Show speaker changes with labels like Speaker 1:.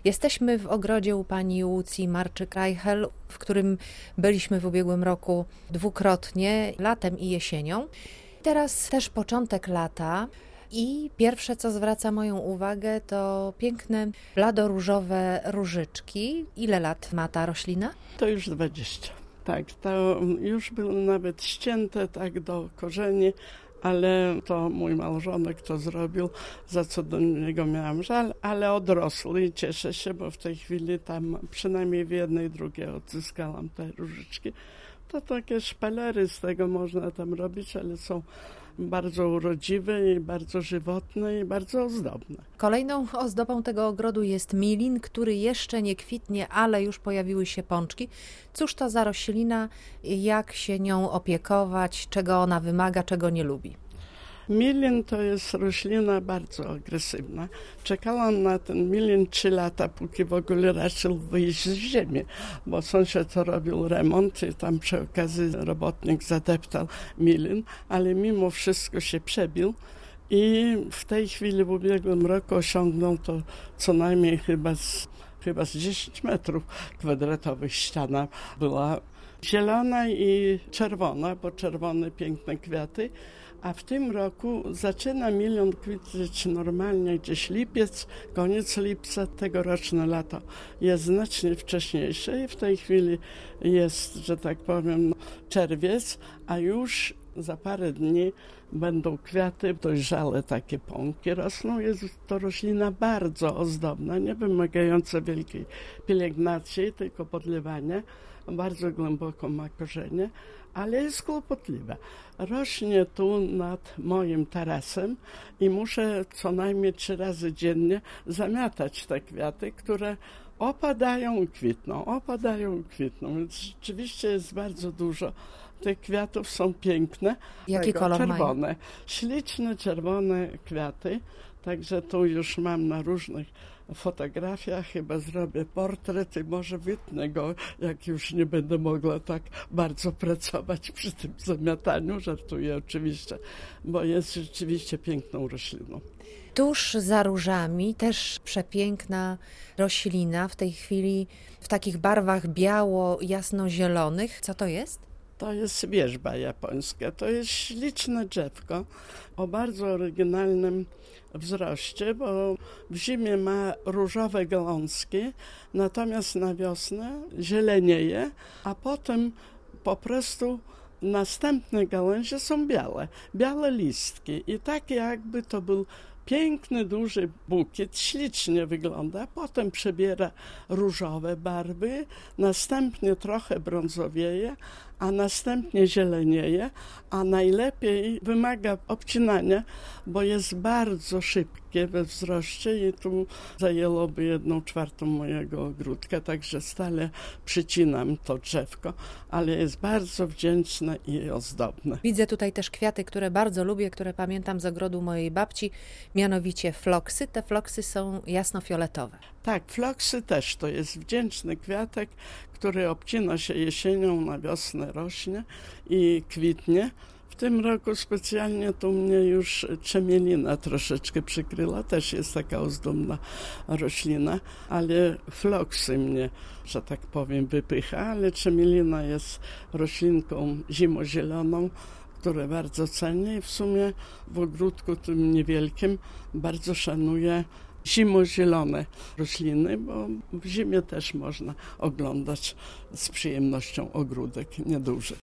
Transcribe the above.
Speaker 1: Jesteśmy w ogrodzie u pani Łucji Marczyk-Reichel, w którym byliśmy w ubiegłym roku dwukrotnie, latem i jesienią. Teraz też początek lata i pierwsze, co zwraca moją uwagę, to piękne bladoróżowe różyczki. Ile lat ma ta roślina?
Speaker 2: To już 20. Tak, to już było nawet ścięte tak do korzeni, ale to mój małżonek to zrobił, za co do niego miałam żal, ale odrosły i cieszę się, bo w tej chwili tam przynajmniej w jednej, drugiej odzyskałam te różyczki. To takie szpalery z tego można tam robić, ale są bardzo urodziwe i bardzo żywotne i bardzo ozdobne.
Speaker 1: Kolejną ozdobą tego ogrodu jest milin, który jeszcze nie kwitnie, ale już pojawiły się pączki. Cóż to za roślina, jak się nią opiekować, czego ona wymaga, czego nie lubi?
Speaker 2: Milin to jest roślina bardzo agresywna. Czekałam na ten milin 3 lata, póki w ogóle zaczął wyjść z ziemi, bo sąsiad robił remont i tam przy okazji robotnik zadeptał milin, ale mimo wszystko się przebił i w tej chwili w ubiegłym roku osiągnął to co najmniej chyba z 10 metrów kwadratowych ściana była zielona i czerwona, bo czerwone piękne kwiaty. A w tym roku zaczyna milion kwitnąć normalnie gdzieś lipiec, koniec lipca, tegoroczne lato jest znacznie wcześniejsze i w tej chwili jest, że tak powiem, czerwiec, a już za parę dni będą kwiaty, dojrzałe takie pąki rosną. Jest to roślina bardzo ozdobna, nie wymagająca wielkiej pielęgnacji, tylko podlewania. Bardzo głęboko ma korzenie, ale jest kłopotliwa. Rośnie tu nad moim tarasem i muszę co najmniej 3 razy dziennie zamiatać te kwiaty, które opadają i kwitną, więc rzeczywiście jest bardzo dużo. Tych kwiatów są piękne.
Speaker 1: Jaki kolor
Speaker 2: czerwone,
Speaker 1: mają?
Speaker 2: śliczne czerwone kwiaty. Także tu już mam na różnych fotografiach, chyba zrobię portret i może wytnę go, jak już nie będę mogła tak bardzo pracować przy tym zamiataniu. Żartuję oczywiście, bo jest rzeczywiście piękną rośliną.
Speaker 1: Tuż za różami też przepiękna roślina, w tej chwili w takich barwach biało-jasno-zielonych. Co to jest?
Speaker 2: To jest wierzba japońska. To jest śliczne drzewko o bardzo oryginalnym wzroście, bo w zimie ma różowe gałązki, natomiast na wiosnę zielenieje, a potem po prostu następne gałęzie są białe listki i tak jakby to był piękny, duży bukiet, ślicznie wygląda, potem przybiera różowe barwy, następnie trochę brązowieje, a następnie zielenieje, a najlepiej wymaga obcinania, bo jest bardzo szybkie we wzroście i tu zajęłoby 1/4 mojego ogródka, także stale przycinam to drzewko, ale jest bardzo wdzięczne i ozdobne.
Speaker 1: Widzę tutaj też kwiaty, które bardzo lubię, które pamiętam z ogrodu mojej babci, mianowicie floksy. Te floksy są jasnofioletowe.
Speaker 2: Tak, floksy też to jest wdzięczny kwiatek, który obcina się jesienią, na wiosnę rośnie i kwitnie. W tym roku specjalnie tu mnie już trzemielina troszeczkę przykryła, też jest taka ozdobna roślina, ale floksy mnie, że tak powiem, wypycha, ale trzemielina jest roślinką zimozieloną, które bardzo cenię i w sumie w ogródku tym niewielkim bardzo szanuję zimozielone rośliny, bo w zimie też można oglądać z przyjemnością ogródek nieduży.